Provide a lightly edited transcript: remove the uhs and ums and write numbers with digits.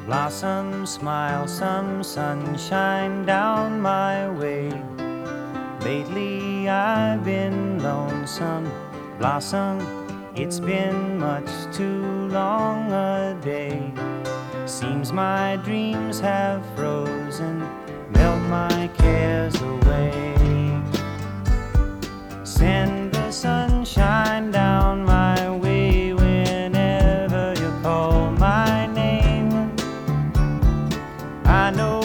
Blossom, smile, some sunshine down my way. Lately I've been lonesome. Blossom, it's been much too long a day. Seems my dreams have frozen, melt my cares away. Send the sunshine down my way whenever you call my name. I know